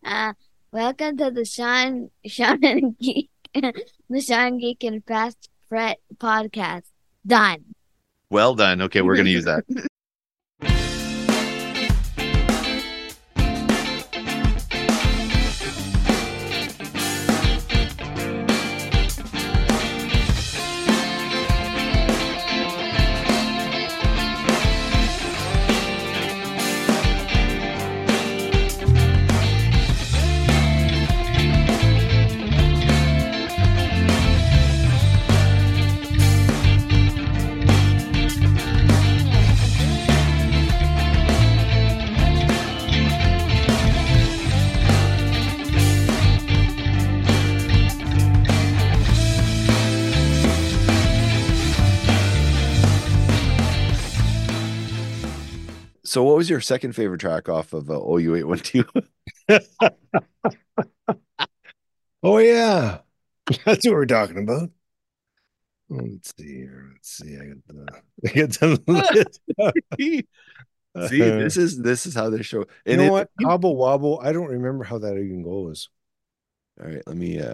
Uh, Welcome to the Sean and Geek, the Sean Geek and Fast Fret podcast. Done. Well done. Okay, we're going to use that. So, what was your second favorite track off of OU812? Oh yeah, that's what we're talking about. Oh, let's see here. Let's see. I got the list. See, this is how they show. You And know what? Hobble Wobble. I don't remember how that even goes. all right, let me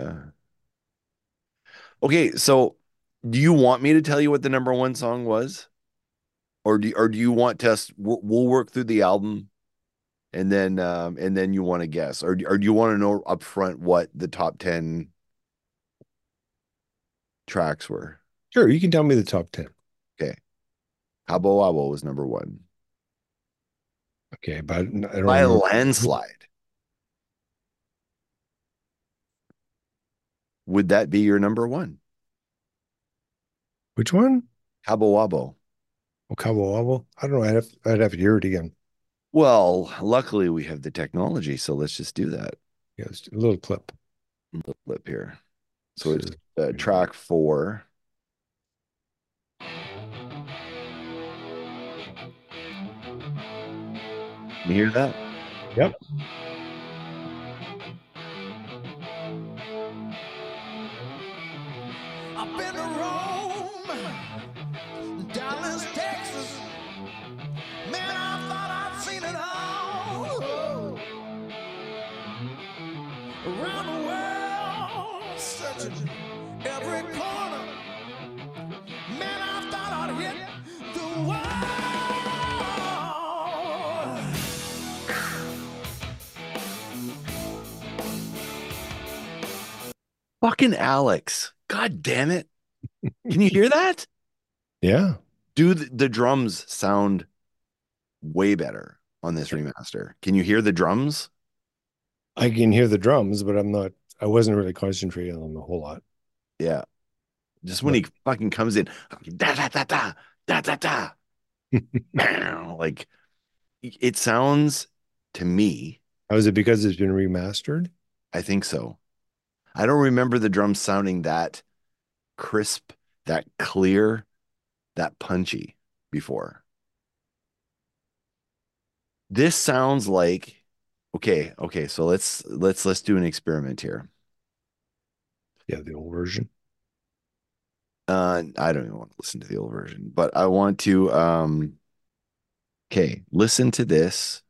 okay, so do you want me to tell you what the number one song was? Or do you want us we'll work through the album and then you want to guess? Or do you want to know up front what the top 10 tracks were? Sure, you can tell me the top 10. Okay. Habbo Wobble was number one. Okay, but I don't By a remember. landslide. Would that be your number one? Which one? Habbo Wobble. Oh, Cabo Wobble. I don't know. I'd have to hear it again. Well, luckily we have the technology, so let's just do that. Yeah, it's a little clip. Little flip here. So it's track 4. You hear that? Yep. I've been to Rome, Dallas, Texas. Man, I thought I'd seen it all. Around the world, searching every corner. Man, I thought I'd hit the wall. Fucking Alex. God damn it. Can you hear that? Yeah. Dude, the drums sound way better on this remaster. Can you hear the drums? I can hear the drums, but I wasn't really concentrating on them a whole lot. Yeah. Just when he fucking comes in, da da da da da da da. Like it sounds to me, How is it because it's been remastered? I think so. I don't remember the drums sounding that crisp, that clear, that punchy before. This sounds like okay, so let's do an experiment here. Yeah, the old version. I don't even want to listen to the old version, but I want to okay, listen to this.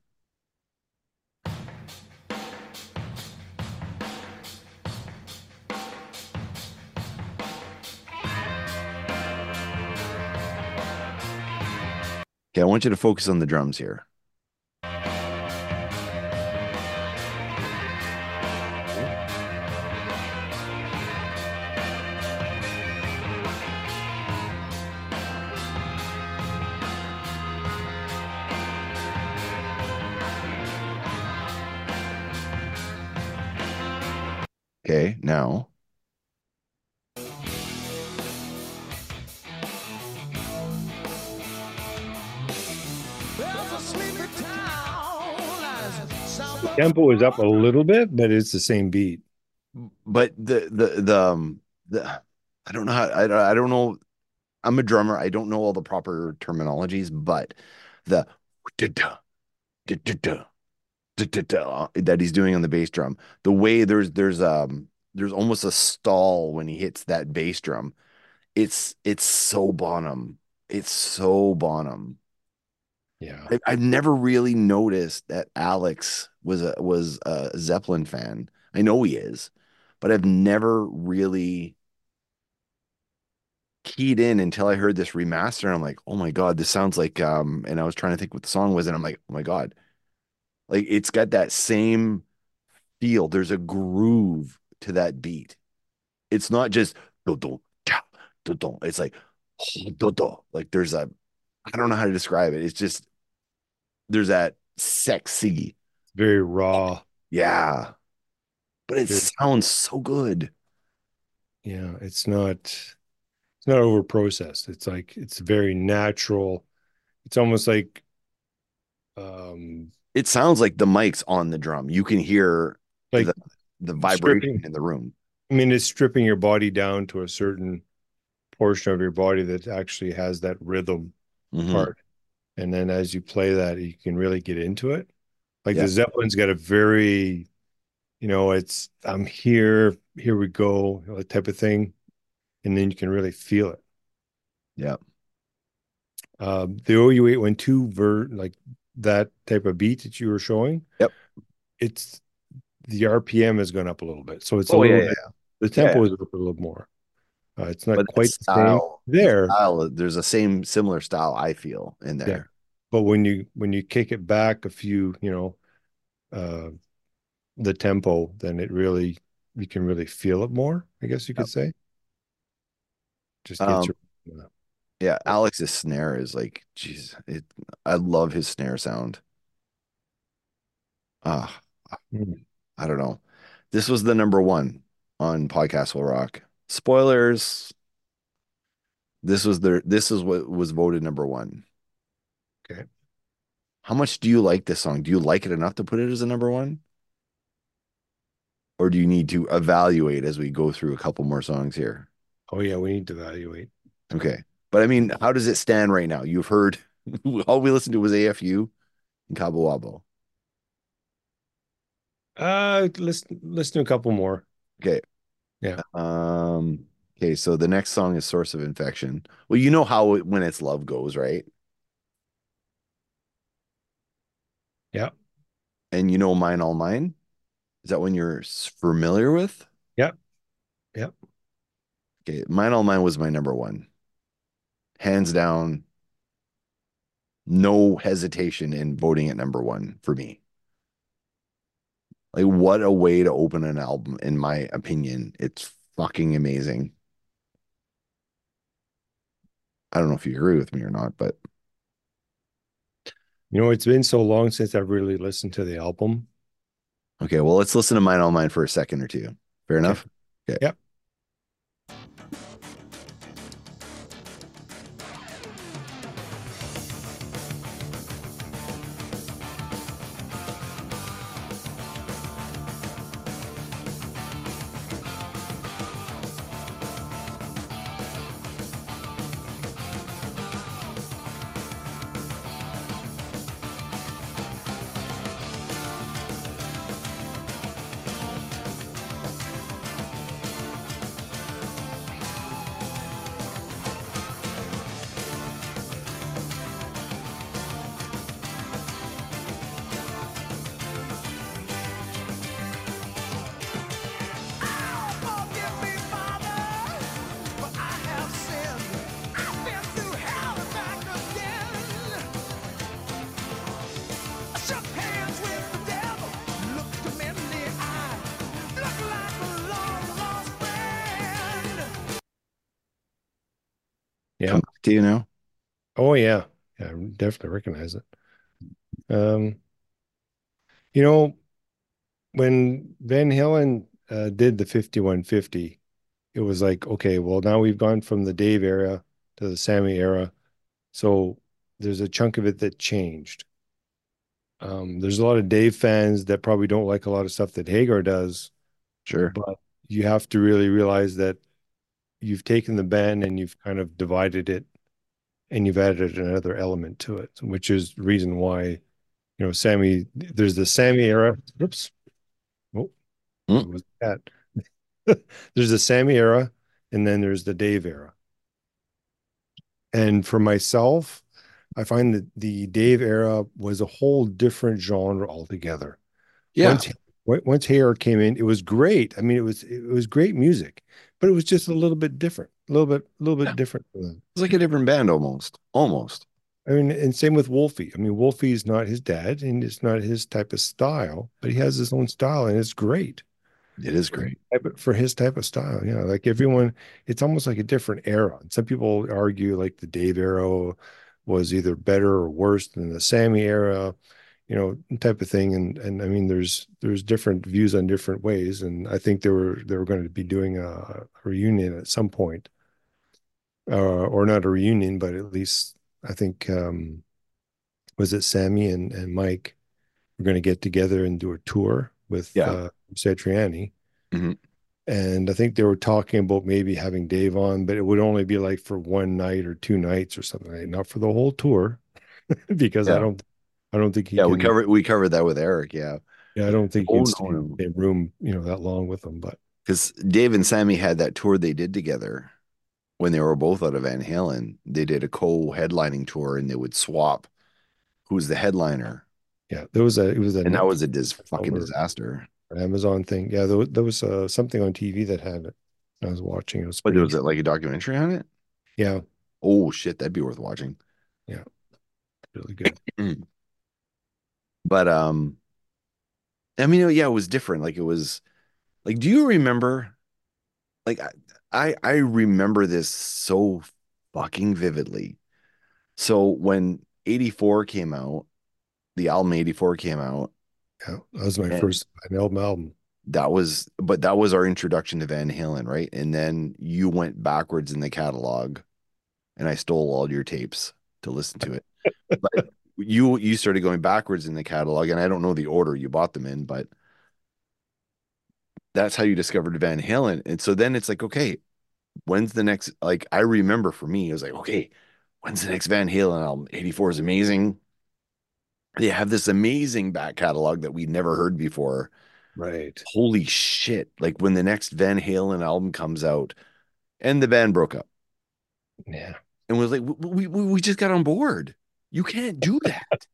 Okay, I want you to focus on the drums here. Okay, now. The tempo is up a little bit, but it's the same beat. But the I don't know how I don't know. I'm a drummer. I don't know all the proper terminologies, but the that he's doing on the bass drum, the way there's almost a stall when he hits that bass drum. It's so Bonham. It's so Bonham. Yeah. I've never really noticed that Alex was a Zeppelin fan. I know he is, but I've never really keyed in until I heard this remaster, and I'm like, oh my God, this sounds like and I was trying to think what the song was, and I'm like, oh my God, like it's got that same feel. There's a groove to that beat. It's not just do do cha, do do. It's like do do. Like there's a I don't know how to describe it. It's just there's that sexy. Very raw. Yeah. But it Very, sounds so good. yeah, it's not over processed. It's like it's very natural. It's almost like It sounds like the mic's on the drum. You can hear like the vibration stripping. in the room. I mean, it's stripping your body down to a certain portion of your body that actually has that rhythm Hmm. part. And then as you play that, you can really get into it. Like Yeah. the Zeppelin's got a very, it's I'm here, here we go, that type of thing. And then you can really feel it. Yeah. The OU812 like that type of beat that you were showing, Yep. it's the RPM has gone up a little bit. So it's a Oh yeah, little yeah, bit, yeah. the Yeah. tempo is up a little more. It's not But that quite the same there. style, there's a similar style I feel in Yeah. there. But when you kick it back a few, uh the tempo, then you can really feel it more, I guess you Yep. could say. Just gets Um, your yeah, Alex's snare is like, geez, I love his snare sound. Ah, Mm. I don't know. This was the number one on Podcast Will Rock. Spoilers. This is what was voted number one. Okay. How much do you like this song? Do you like it enough to put it as a number one? Or do you need to evaluate as we go through a couple more songs here? Oh yeah, we need to evaluate. Okay. But I mean, how does it stand right now? You've heard all we listened to was AFU and Cabo Wabo. Listen to a couple more. Okay. Yeah. Okay, so the next song is Source of Infection. Well, you know how When It's Love goes, right? Yeah. And you know Mine All Mine? Is that one you're familiar with? Yeah. Yeah. Okay, Mine All Mine was my number one. Hands down, no hesitation in voting at number one for me. Like, what a way to open an album, in my opinion. It's fucking amazing. I don't know if you agree with me or not, but It's been so long since I've really listened to the album. okay, well, let's listen to Mine All Mine for a second or two. Fair Okay. enough? Okay. Yeah. Forgive me, Father, for I have sinned. I've been through hell and back again. I shook hands with the devil, looked him in the eye, looked like a long lost friend. Yeah. Come back to you now. Oh yeah. Yeah, I definitely recognize it. Um, you know, when Van Halen did the 5150, it was like, okay, well, now we've gone from the Dave era to the Sammy era. So there's a chunk of it that changed. There's a lot of Dave fans that probably don't like a lot of stuff that Hagar does, Sure. but you have to really realize that you've taken the band and you've kind of divided it and you've added another element to it, which is the reason why, Sammy, there's the Sammy era. Oops. Oh, Mm. what was that? There's the Sammy era, and then there's the Dave era. And for myself, I find that the Dave era was a whole different genre altogether. Yeah. Once Hair came in, it was great. I mean, it was great music, but it was just a little bit different, a little bit different. It's like a different band almost. Almost. I mean, and same with Wolfie. I mean, Wolfie is not his dad, and it's not his type of style, but he has his own style, and it's great. It is great. For his type of style. Yeah, like everyone, it's almost like a different era. And some people argue like the Dave era was either better or worse than the Sammy era, type of thing. And I mean, there's different views on different ways. And I think they were going to be doing a reunion at some point, or not a reunion, but at least I think was it Sammy and Mike were going to get together and do a tour with Yeah. Satriani. Mhm. And I think they were talking about maybe having Dave on, but it would only be like for one night or 2 nights or something, like not for the whole tour, because I Yeah. don't think he Yeah, can. we covered that with Eric. Yeah. Yeah, I don't think he Oh, can stay in no. the same room, that long with them. But Because Dave and Sammy had that tour they did together when they were both out of Van Halen. They did a co-headlining tour and they would swap who's the headliner. yeah, it was a And that was a Netflix fucking or disaster. Amazon thing. Yeah, there was something on TV that had it. I was watching. It was But pretty. was it like a documentary on it? Yeah, Oh shit, that'd be worth watching. yeah, really good. But I mean, yeah, it was different. Like it was like, do you remember? Like I remember this so fucking vividly. So when 84 came out, the album 84 came out, Yeah, that was my and first album. that was our introduction to Van Halen, right? And then you went backwards in the catalog, and I stole all your tapes to listen to it. But you started going backwards in the catalog, and I don't know the order you bought them in, but that's how you discovered Van Halen. And so then it's like, okay, when's the next? Like I remember for me, it was like, okay, when's the next Van Halen album? 84 is amazing. They have this amazing back catalog that we'd never heard before. Right. Holy shit. Like when the next Van Halen album comes out and the band broke up Yeah. and was like, we just got on board. You can't do that.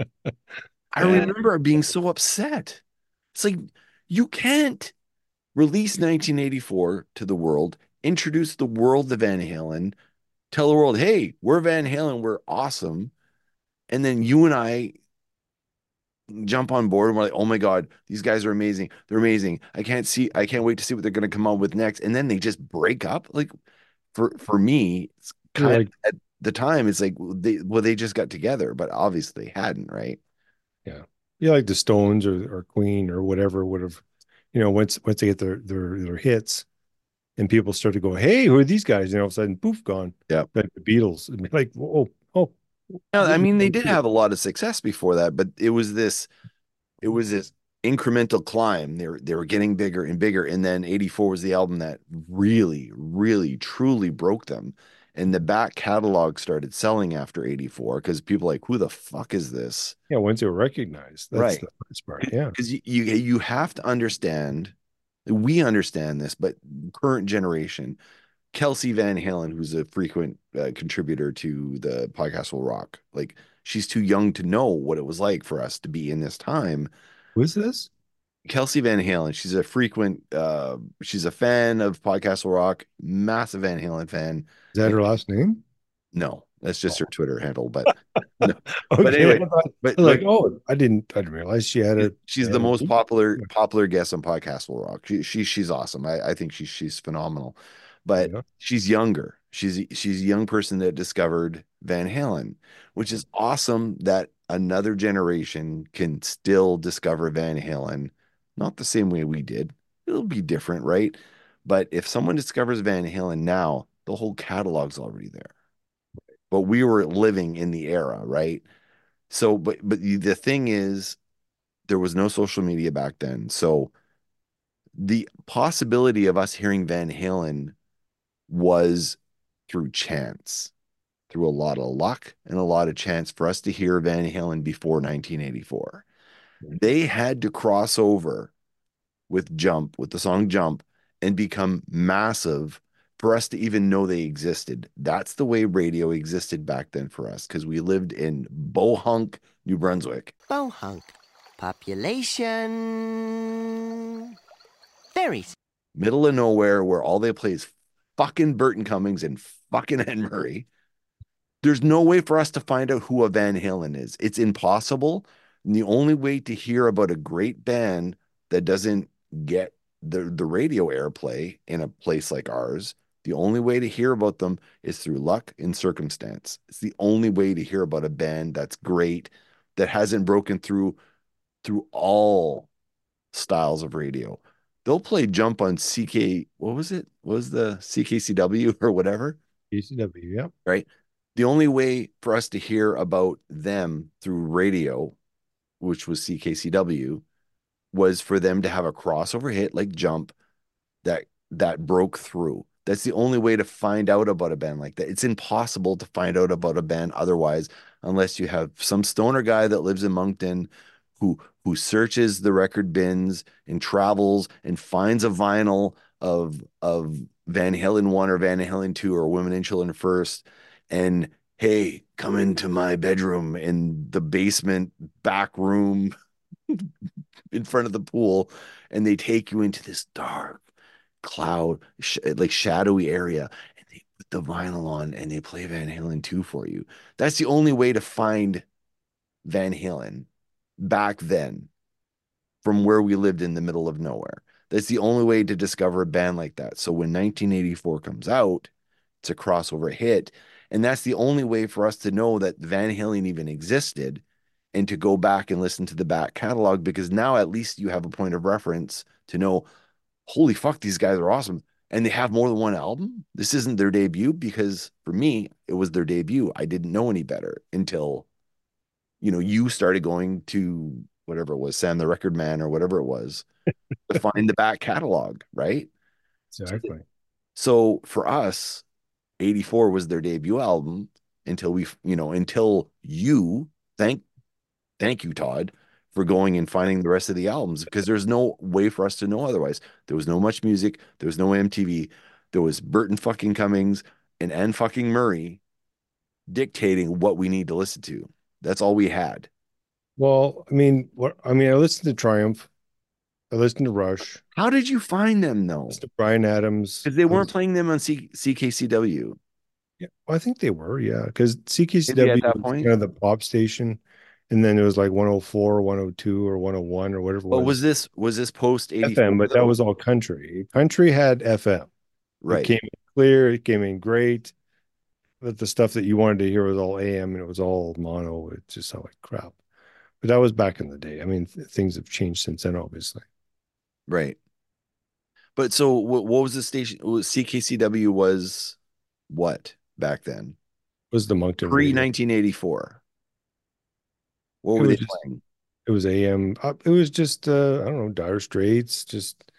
I Yeah. remember being so upset. It's like, you can't release 1984 to the world, introduce the world to Van Halen, tell the world, hey, we're Van Halen, we're awesome. And then you and I jump on board and we're like, oh my God, these guys are amazing. They're amazing. I can't wait to see what they're going to come out with next. And then they just break up. Like for me, it's You're kind of like, at the time, it's like they just got together, but obviously they hadn't, right? yeah. Yeah, like the Stones or Queen or whatever would have, once they get their hits and people start to go, hey, who are these guys? And all of a sudden, poof, gone. Yeah. Like the Beatles. And be like, oh, Now, I mean, they did have a lot of success before that, but it was this incremental climb. They were getting bigger and bigger, and then 84 was the album that really, really, truly broke them. And the back catalog started selling after 84 because people are like, who the fuck is this? Yeah, once they were recognized. That's Right. the first part. Yeah. Because you have to understand, we understand this, but current generation, Kelsey Van Halen, who's a frequent contributor to the podcast Will Rock, like she's too young to know what it was like for us to be in this time. Who is this? Kelsey Van Halen, she's a fan of podcast Will Rock, massive Van Halen fan. Is that her last name? No, that's just her Twitter handle, but no. Okay. But anyway, I thought- but I was like, oh, I didn't realize she had a. she's the most popular guest on Podcast Will Rock. She's awesome. I think she's phenomenal. But Yeah. she's younger. She's a young person that discovered Van Halen, which is awesome that another generation can still discover Van Halen, not the same way we did. It'll be different, right? But if someone discovers Van Halen now, the whole catalog's already there. But we were living in the era, right? So, but the thing is, there was no social media back then. So the possibility of us hearing Van Halen was through chance, through a lot of luck and a lot of chance for us to hear Van Halen before 1984. They had to cross over with the song Jump, and become massive for us to even know they existed. That's the way radio existed back then for us, because we lived in Bohunk, New Brunswick. Bohunk. Population. Very. Middle of nowhere, where all they play is fucking Burton Cummings and fucking Ed Murray. There's no way for us to find out who a Van Halen is. It's impossible. And the only way to hear about a great band that doesn't get the radio airplay in a place like ours, the only way to hear about them is through luck and circumstance. It's the only way to hear about a band that's great, that hasn't broken through all styles of radio. They'll play Jump on CK, what was it? What was the CKCW or whatever? ECW, yeah. Right? The only way for us to hear about them through radio, which was CKCW, was for them to have a crossover hit like Jump that broke through. That's the only way to find out about a band like that. It's impossible to find out about a band otherwise, unless you have some stoner guy that lives in Moncton who searches the record bins and travels and finds a vinyl of Van Halen 1 or Van Halen 2 or Women in Children First, and hey, come into my bedroom in the basement back room in front of the pool, and they take you into this dark cloud, like shadowy area, and they put the vinyl on and they play Van Halen 2 for you. That's the only way to find Van Halen back then, from where we lived in the middle of nowhere. That's the only way to discover a band like that. So when 1984 comes out, it's a crossover hit. And that's the only way for us to know that Van Halen even existed, and to go back and listen to the back catalog, because now at least you have a point of reference to know, holy fuck, these guys are awesome. And they have more than one album. This isn't their debut, because for me, it was their debut. I didn't know any better until, you started going to whatever it was, Sam the Record Man or whatever it was, to find the back catalog, right? Exactly. So for us, 84 was their debut album until thank you, Todd, for going and finding the rest of the albums, because there's no way for us to know otherwise. There was no much music. There was no MTV. There was Burton fucking Cummings and Anne fucking Murray dictating what we need to listen to. That's all we had. Well, I listened to Triumph. I listened to Rush. How did you find them I though? listened to Brian Adams. Because they weren't playing them on CKCW. Yeah, well, I think they were, yeah, because Maybe CKCW at that was point. kind of the pop station, and then it was like 104, 102, or 101, or whatever it But was. was this post 84? FM, but that was all country. Country had FM. It right. came in clear, it came in great, but the stuff that you wanted to hear was all AM, and it was all mono. It just sounded like crap. But that was back in the day. I mean, things have changed since then, obviously. Right. But so what was the station? CKCW was what back then? It was the Moncton Pre radio. 1984. What It were they was just- playing? It was AM. It was just I don't know, Dire Straits, just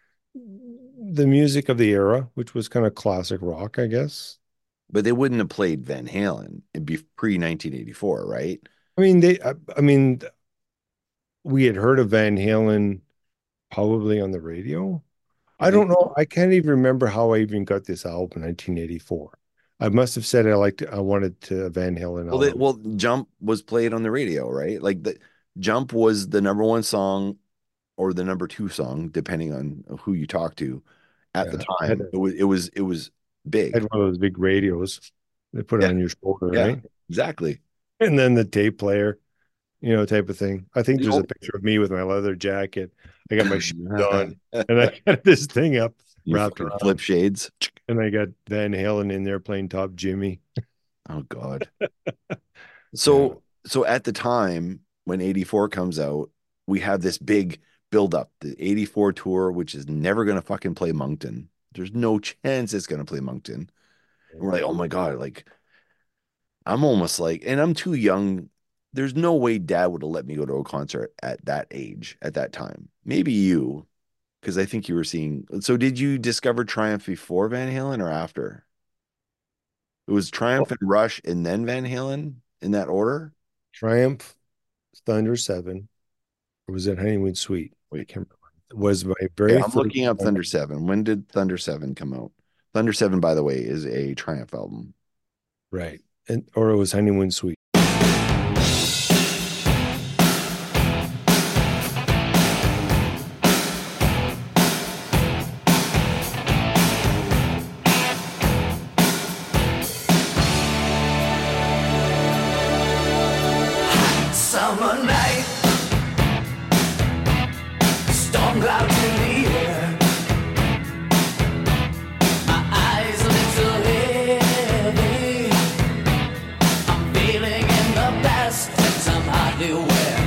the music of the era, which was kind of classic rock, I guess. But they wouldn't have played Van Halen. It'd be pre 1984, right? I mean, we had heard of Van Halen probably on the radio. I don't know. I can't even remember how I even got this album in 1984. I must have said I wanted to Van Halen album. Well, Jump was played on the radio, right? Like the Jump was the number one song or the number two song, depending on who you talk to at the Yeah, time. It was big. I had one of those big radios. They put it on your shoulder, Yeah. right? Exactly. And then the tape player, type of thing. I think You there's know- a picture of me with my leather jacket. I got my shoes on, and I got this thing up You wrapped fucking around, flip shades. and I got Van Halen in there playing Top Jimmy. Oh God. So at the time when 84 comes out, we have this big build up, the 84 tour, which is never gonna fucking play Moncton. There's no chance it's gonna play Moncton. And we're like, oh my God, like I'm almost like, and I'm too young. There's no way dad would have let me go to a concert at that age, at that time. Maybe you, because I think you were seeing. So did you discover Triumph before Van Halen or after? It was Triumph and Rush and then Van Halen in that order? Triumph, Thunder 7, or was it Honeymoon Suite? I Wait. can't remember. It was my very Yeah, I'm first looking up one. Thunder 7. When did Thunder 7 come out? Thunder 7, by the way, is a Triumph album. Right. And or it was Honeymoon Suite. Summer night, storm clouds in the air. My eyes a little heavy. I'm feeling in the best that I'm hardly aware.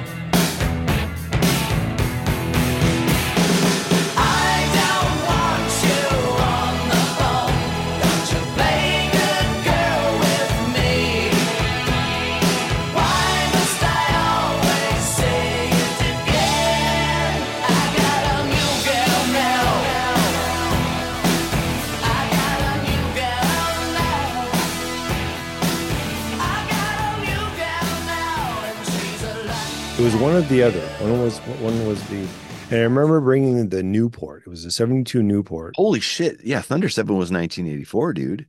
I don't want you on the phone. Don't you play good girl with me? Why must I always say it again? I got a new girl now. I got a new girl now. I got a new girl now, and she's alive. It was one or the other. One was the, and I remember bringing the Newport. It was a 72 Newport. Holy shit. Yeah, Thunder 7 was 1984, dude.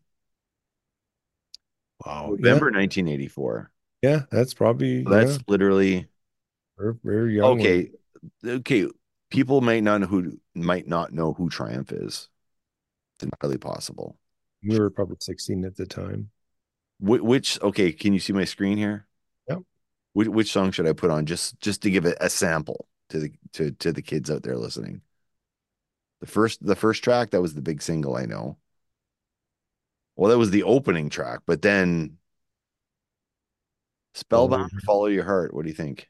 Wow. November 1984. Yeah, that's probably That's literally very, very young. okay. Okay. People might not know who Triumph is. It's entirely possible. We were probably 16 at the time. Okay, can you see my screen here? Yep. Which song should I put on just to give it a sample to the kids out there listening? The first track, that was the big single, I know. Well, that was the opening track, but then Spellbound or Follow Your Heart, what do you think?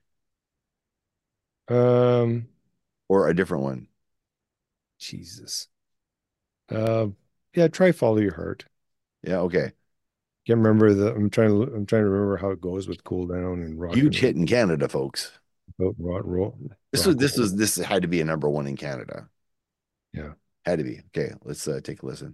Or a different one? Jesus. Yeah, try Follow Your Heart. Yeah, okay. Can't remember I'm trying to remember how it goes with Cool Down and Rock. Huge hit in Canada, folks. Roll. This had to be a number one in Canada. Yeah. Had to be. Okay, let's take a listen.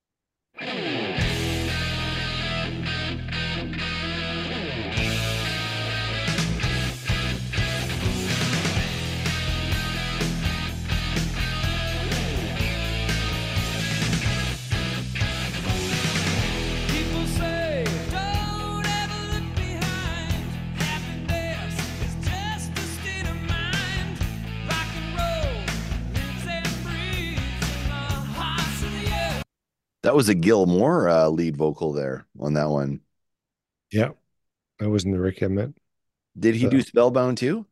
People say, don't ever look behind. Happiness is just a state of mind. Rock and roll lives and breathes in the hearts of the earth. That was a Gil Moore lead vocal there on that one. Yeah. That wasn't the Rick Emmett. Did he do Spellbound too?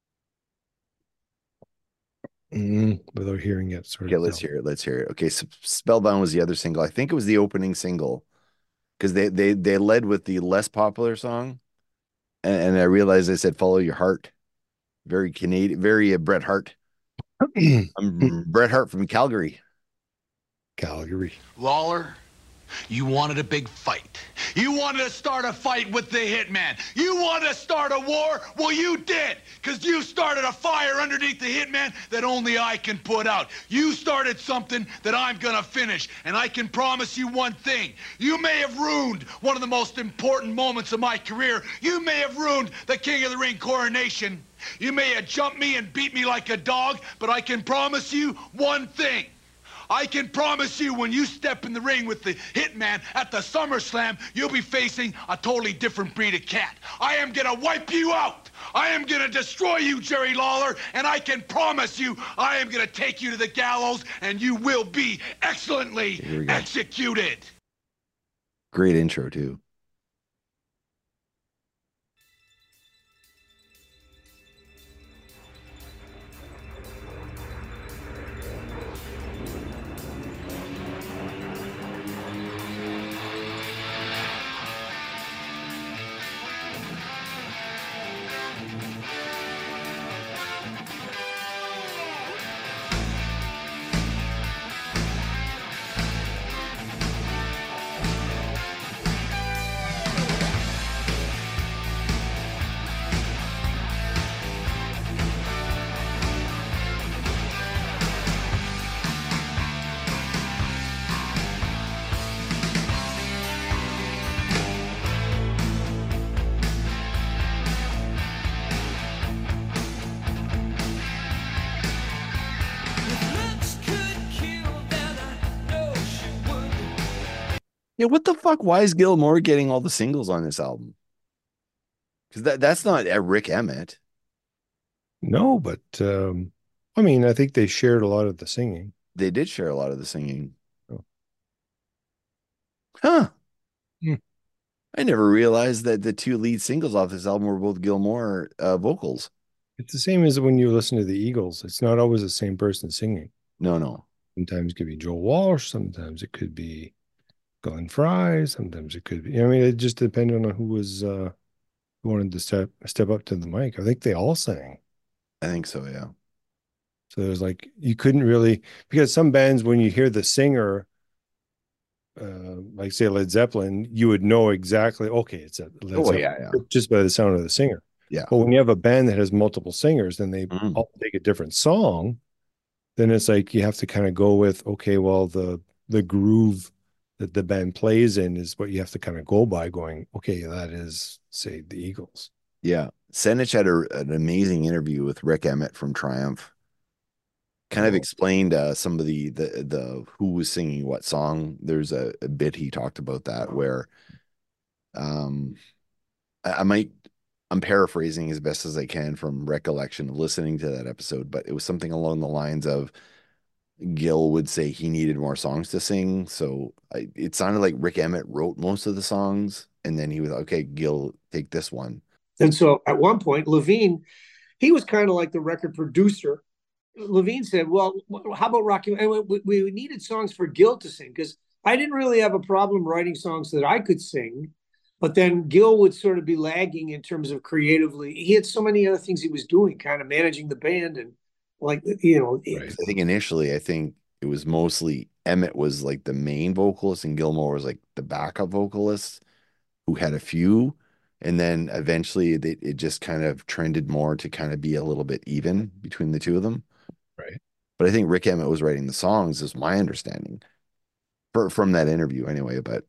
Without hearing it, sort Okay, of. let's hear it. Let's hear it. Okay, so Spellbound was the other single. I think it was the opening single because they led with the less popular song, and I realized I said "Follow Your Heart," very Canadian, very Bret Hart. I'm Bret Hart from Calgary. Calgary. Lawler, you wanted a big fight. You wanted to start a fight with the Hitman. You wanted to start a war? Well, you did, because you started a fire underneath the Hitman that only I can put out. You started something that I'm gonna finish, and I can promise you one thing. You may have ruined one of the most important moments of my career. You may have ruined the King of the Ring coronation. You may have jumped me and beat me like a dog, but I can promise you one thing. I can promise you when you step in the ring with the Hitman at the SummerSlam, you'll be facing a totally different breed of cat. I am gonna wipe you out. I am gonna destroy you, Jerry Lawler, and I can promise you I am gonna take you to the gallows and you will be excellently executed. Great intro too. Yeah, what the fuck? Why is Gilmore getting all the singles on this album? Because that's not Rick Emmett. No, but I mean, I think they shared a lot of the singing. They did share a lot of the singing. Oh. Huh. Hmm. I never realized that the two lead singles off this album were both Gilmore vocals. It's the same as when you listen to the Eagles. It's not always the same person singing. No. Sometimes it could be Joe Walsh. Sometimes it could be Glenn Fry. Sometimes it could be. I mean, it just depended on who was who wanted to step up to the mic. I think they all sang. I think so, yeah. So there's like you couldn't really, because some bands when you hear the singer, like say Led Zeppelin, you would know exactly. Okay, it's a Led Zeppelin yeah. just by the sound of the singer. Yeah. But when you have a band that has multiple singers and they Mhm. all take a different song, then it's like you have to kind of go with, okay, well, the groove that the band plays in is what you have to kind of go by, going, okay, that is, say, the Eagles. Yeah. Senich had an amazing interview with Rick Emmett from Triumph. Kind of explained some of the who was singing what song. There's a bit he talked about that where I'm paraphrasing as best as I can from recollection of listening to that episode, but it was something along the lines of Gil would say he needed more songs to sing. So it sounded like Rick Emmett wrote most of the songs, and then he was okay, Gil, take this one. And so at one point, Levine, he was kind of like the record producer. Levine said, well, how about Rocky? And we needed songs for Gil to sing because I didn't really have a problem writing songs that I could sing. But then Gil would sort of be lagging in terms of creatively. He had so many other things he was doing, kind of managing the band and like, you know. Right. I think initially, it was mostly Emmett was like the main vocalist and Gilmore was like the backup vocalist who had a few. And then eventually it just kind of trended more to kind of be a little bit even between the two of them. Right. But I think Rick Emmett was writing the songs, is my understanding from that interview anyway. But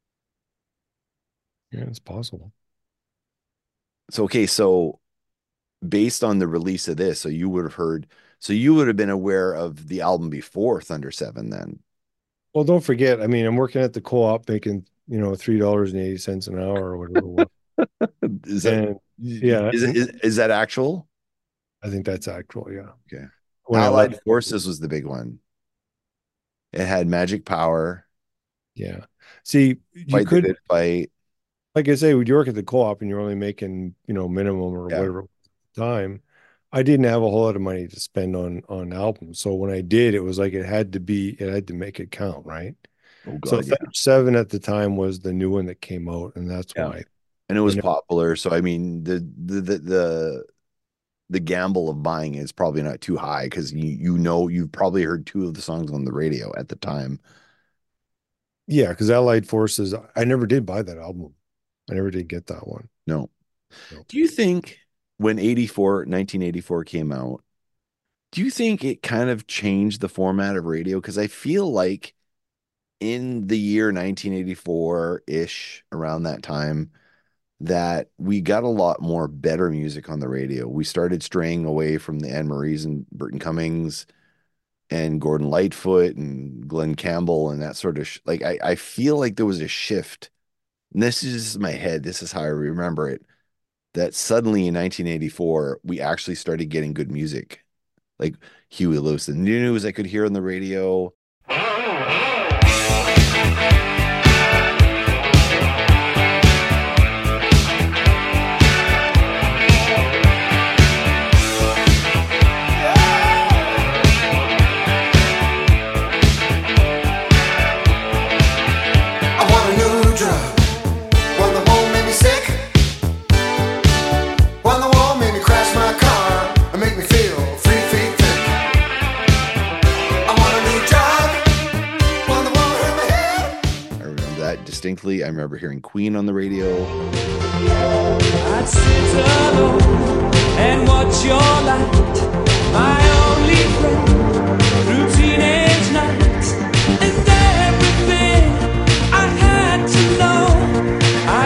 yeah, it's possible. so, okay. So based on the release of this, so you would have been aware of the album before Thunder 7 then. Well, don't forget, I mean, I'm working at the co-op making, $3.80 an hour or whatever it was. Is that, yeah. Is that actual? I think that's actual, yeah. Okay. When Allied Forces was the big one. It had Magic Power. Yeah. See, you could fight. Like I say, when you work at the co-op and you're only making, minimum or whatever at the time, I didn't have a whole lot of money to spend on albums. So when I did, it was like it had to make it count, right? Oh God, so Thunder 7 at the time was the new one that came out, and that's why. And it was popular. So I mean, the gamble of buying is probably not too high because you've probably heard two of the songs on the radio at the time. Yeah, because Allied Forces, I never did buy that album. I never did get that one. No. Do you think when 1984 came out, do you think it kind of changed the format of radio? Because I feel like in the year 1984-ish, around that time, that we got a lot more better music on the radio. We started straying away from the Anne Marie's and Burton Cummings and Gordon Lightfoot and Glenn Campbell and that sort of I feel like there was a shift. And this is just my head. This is how I remember it. That suddenly in 1984, we actually started getting good music. Like Huey Lewis, the news I could hear on the radio. Distinctly, I remember hearing Queen on the radio. I'd sit alone and watch your light, my only friend through teenage nights, and everything I had to know, I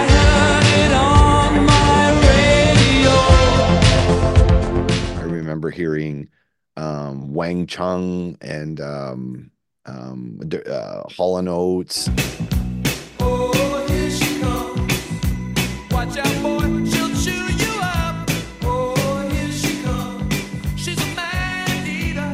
heard it on my radio. I remember hearing Wang Chung and Hall & Oates. Oh, Oh, here she comes. Watch out, boy, she'll chew you up. Oh, here she comes. She's a man eater.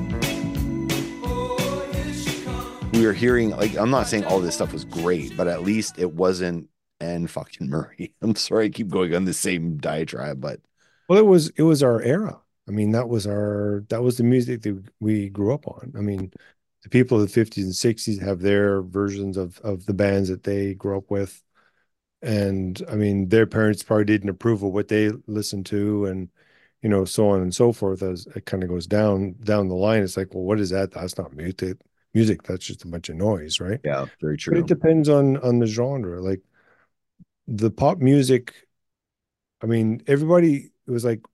Oh, here she comes. We were hearing, like, I'm not saying all this stuff was great, but at least it wasn't Anne fucking Murray. I'm sorry, I keep going on the same diatribe, but Well, it was our era. I mean, that was the music that we grew up on. I mean, the people of the 50s and 60s have their versions of the bands that they grew up with. And I mean, their parents probably didn't approve of what they listened to, and so on and so forth. As it kind of goes down the line, it's like, well, what is that? That's not music. Music, that's just a bunch of noise, right? yeah, very But true. it depends on the genre. Like the pop music, I mean, everybody, it was like,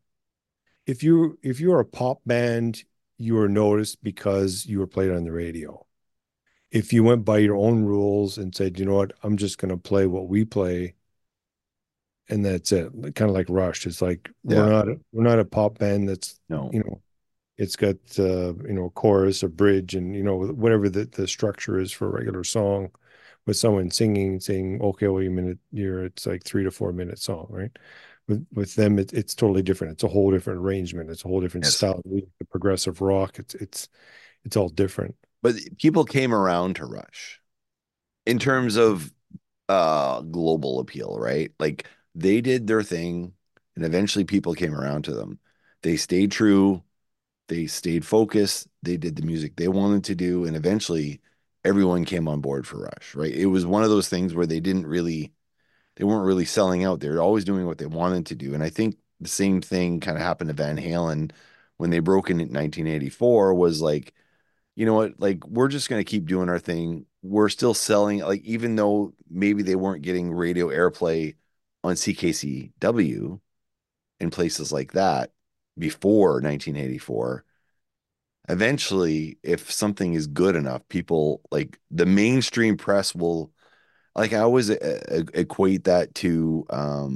if you're a pop band, you were noticed because you were played on the radio. If you went by your own rules and said, you know what, I'm just going to play what we play, and that's it. Kind of like Rush. It's like Yeah. we're not a pop band that's No. it's got a chorus, a bridge, and whatever the structure is for a regular song, with someone saying, okay, wait a minute, it's like 3 to 4 minute song, right? With them, it's totally different. It's a whole different arrangement. It's a whole different Yes. style. The progressive rock. It's all different. But people came around to Rush in terms of global appeal, right? Like they did their thing and eventually people came around to them. They stayed true, they stayed focused, they did the music they wanted to do, and eventually everyone came on board for Rush, right? It was one of those things where they weren't really selling out. They were always doing what they wanted to do. And I think the same thing kind of happened to Van Halen when they broke in 1984 was like, you know what, like we're just going to keep doing our thing. We're still selling, like, even though maybe they weren't getting radio airplay on CKCW in places like that before 1984. Eventually, if something is good enough, people like the mainstream press will, like, I always equate that to,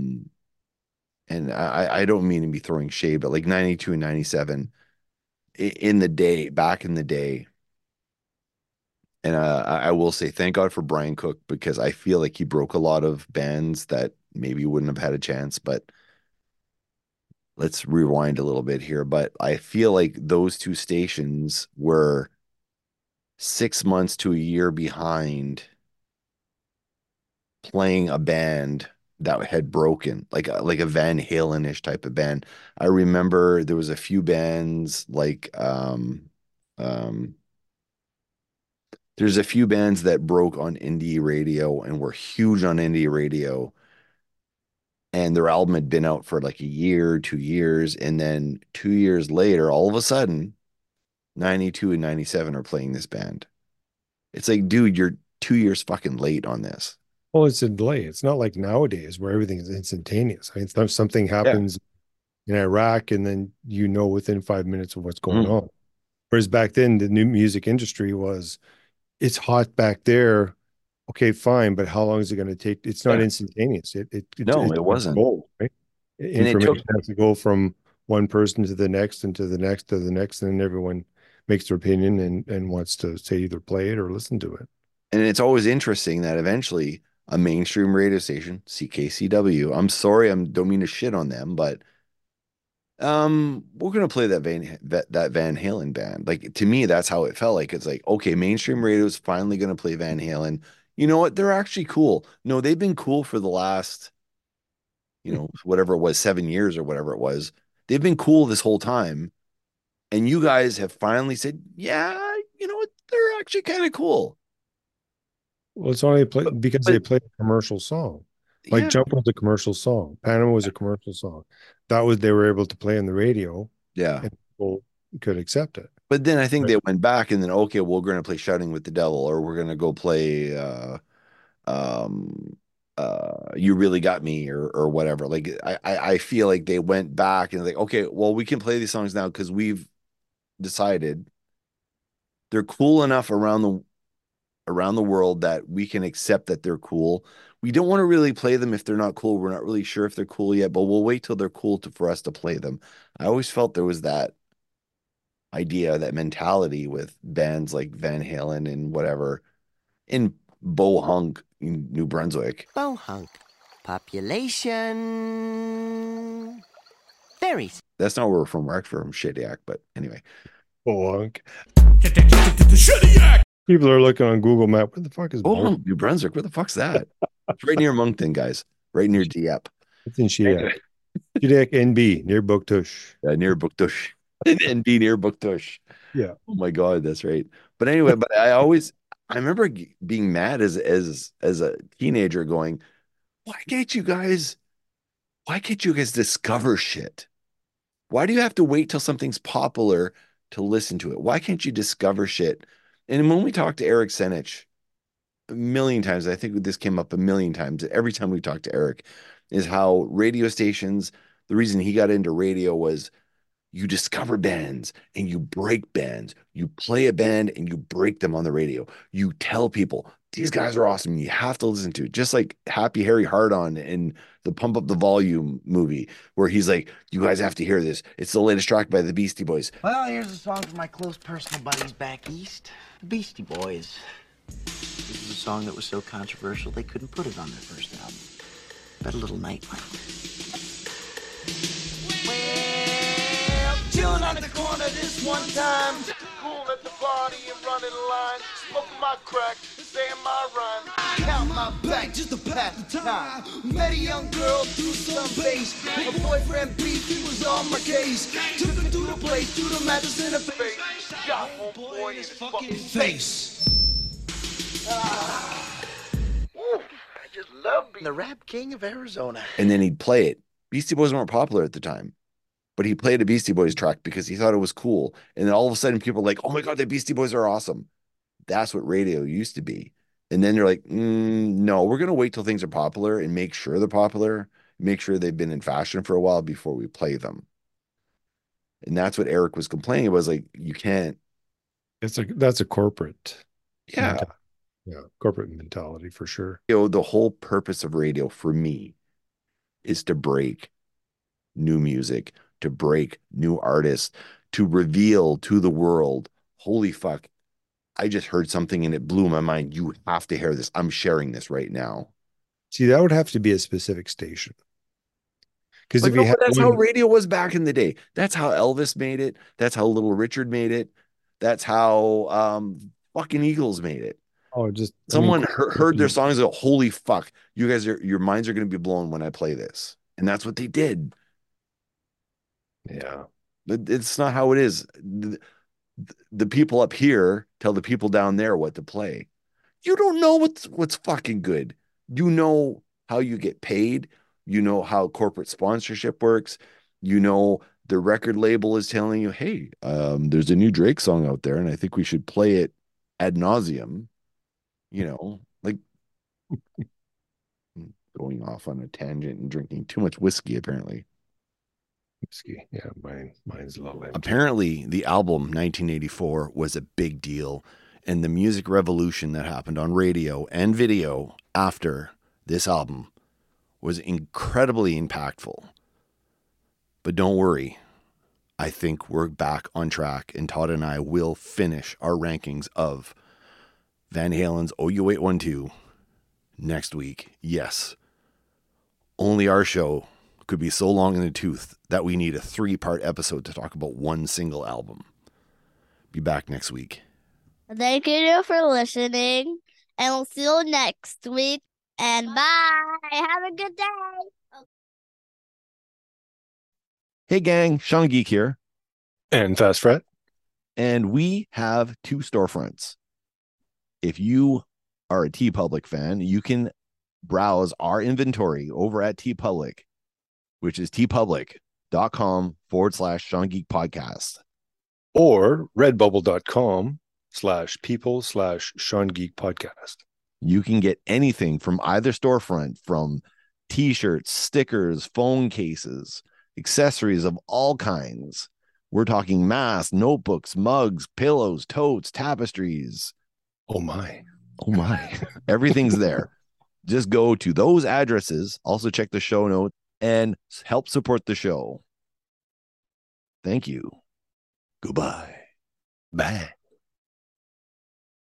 and I don't mean to be throwing shade, but like 92 and 97 in the day, back in the day. And I will say thank God for Brian Cook because I feel like he broke a lot of bands that maybe wouldn't have had a chance. But let's rewind a little bit here. But I feel like those two stations were 6 months to a year behind playing a band that had broken, like a Van Halen-ish type of band. I remember there was a few bands like um there's a few bands that broke on indie radio and were huge on indie radio. And their album had been out for like a year, 2 years. And then 2 years later, all of a sudden, 92 and 97 are playing this band. It's like, dude, you're 2 years fucking late on this. Well, it's a delay. It's not like nowadays where everything is instantaneous. I mean, if something happens in Iraq, and then within 5 minutes of what's going on. Whereas back then, the new music industry was, it's hot back there. Okay, fine, but how long is it going to take? It's not Yeah. instantaneous. No, It's it wasn't. gold, right? And it Information took, has to go from one person to the next and to the next to the next, and then everyone makes their opinion and wants to say either play it or listen to it. and it's always interesting that eventually a mainstream radio station, CKCW, I'm sorry, I don't mean to shit on them, but we're gonna play that Van Halen band. Like to me, that's how it felt like. It's like, okay, mainstream radio is finally gonna play Van Halen. You know what? They're actually cool. No, they've been cool for the last, whatever it was, 7 years or whatever it was. They've been cool this whole time. And you guys have finally said, yeah, you know what? They're actually kind of cool. Well, it's only because they But played a commercial song. Like yeah, Jump was a commercial song. Panama was a commercial song. They were able to play on the radio, yeah. and people could accept it. But then I think Right. they went back and then, okay, well, we're gonna play Shouting with the Devil, or we're gonna go play um You Really Got Me, or whatever. Like I feel like they went back and like, okay, well, we can play these songs now because we've decided they're cool enough around the world that we can accept that they're cool. We don't want to really play them if they're not cool. We're not really sure if they're cool yet, but we'll wait till they're cool for us to play them. I always felt there was that idea, that mentality with bands like Van Halen and whatever. And Bohunk in New Brunswick. Bohunk. Population. Fairies. That's not where we're from. We're actually from Shediac, but anyway. Bohunk. People are looking on Google Map. Where the fuck is Bohunk? Bohunk, New Brunswick. Where the fuck's that? It's right near Moncton, guys. Right near Dieppe. It's in Shediac. Shediac NB, near Buktush. Near Buktush. And be near Buktush. Yeah. Oh my God, that's right. But anyway, I remember being mad as a teenager going, why can't you guys discover shit? Why do you have to wait till something's popular to listen to it? Why can't you discover shit? And when we talked to Eric Senich a million times, I think this came up a million times, every time we talked to Eric, is how radio stations, the reason he got into radio was you discover bands and you break bands. You play a band and you break them on the radio. You tell people, these guys are awesome. You have to listen to it. Just like Happy Harry Hardon in the Pump Up the Volume movie, where he's like, you guys have to hear this. It's the latest track by the Beastie Boys. Well, here's a song for my close personal buddies back east, the Beastie Boys. This is a song that was so controversial they couldn't put it on their first album. But a little nightlight. Chillin' on the corner this one time. Cool at the party and running line. Smoking my crack, saying my rhyme. Count my back just to pass the time. Met a young girl through some bass. Her boyfriend beef, he was on my case. Took her to the place, threw the mattress in her face. Got homeboy in his fucking face. I just love being The Rap King of Arizona. And then he'd play it. Beastie Boys weren't popular at the time, but he played a Beastie Boys track because he thought it was cool. And then all of a sudden people were like, oh my God, the Beastie Boys are awesome. That's what radio used to be. And then they're like, no, we're going to wait till things are popular and make sure they're popular, make sure they've been in fashion for a while before we play them. And that's what Eric was complaining about, was like, you can't. That's a corporate. Yeah. Yeah. Corporate mentality for sure. The whole purpose of radio for me is to break new music, to break new artists, to reveal to the world, holy fuck, I just heard something and it blew my mind. You have to hear this. I'm sharing this right now. See, that would have to be a specific station. Because if you had that's how radio was back in the day. That's how Elvis made it. That's how Little Richard made it. That's how fucking Eagles made it. Oh, just someone heard their songs and go, holy fuck, you guys your minds are going to be blown when I play this. And that's what they did. Yeah. But it's not how it is. The people up here tell the people down there what to play. You don't know what's fucking good. You know how you get paid. You know how corporate sponsorship works. You know the record label is telling you, hey, there's a new Drake song out there, and I think we should play it ad nauseum. You know, like going off on a tangent and drinking too much whiskey, apparently. Whiskey. Yeah, mine's a little empty. Apparently, the album 1984 was a big deal, and the music revolution that happened on radio and video after this album was incredibly impactful. But don't worry, I think we're back on track, and Todd and I will finish our rankings of Van Halen's OU812 next week. Yes, only our show could be so long in the tooth that we need a 3-part episode to talk about one single album. Be back next week. Thank you for listening, and we'll see you next week. And bye. Have a good day. Hey gang, Sean Geek here. And Fast Fret. And we have 2 storefronts. If you are a TeePublic fan, you can browse our inventory over at TeePublic, which is teepublic.com/Sean Geek Podcast. Or redbubble.com/people/Sean Geek Podcast. You can get anything from either storefront, from t-shirts, stickers, phone cases, accessories of all kinds. We're talking masks, notebooks, mugs, pillows, totes, tapestries. Oh my. Everything's there. Just go to those addresses. Also check the show notes and help support the show. Thank you. Goodbye. Bye.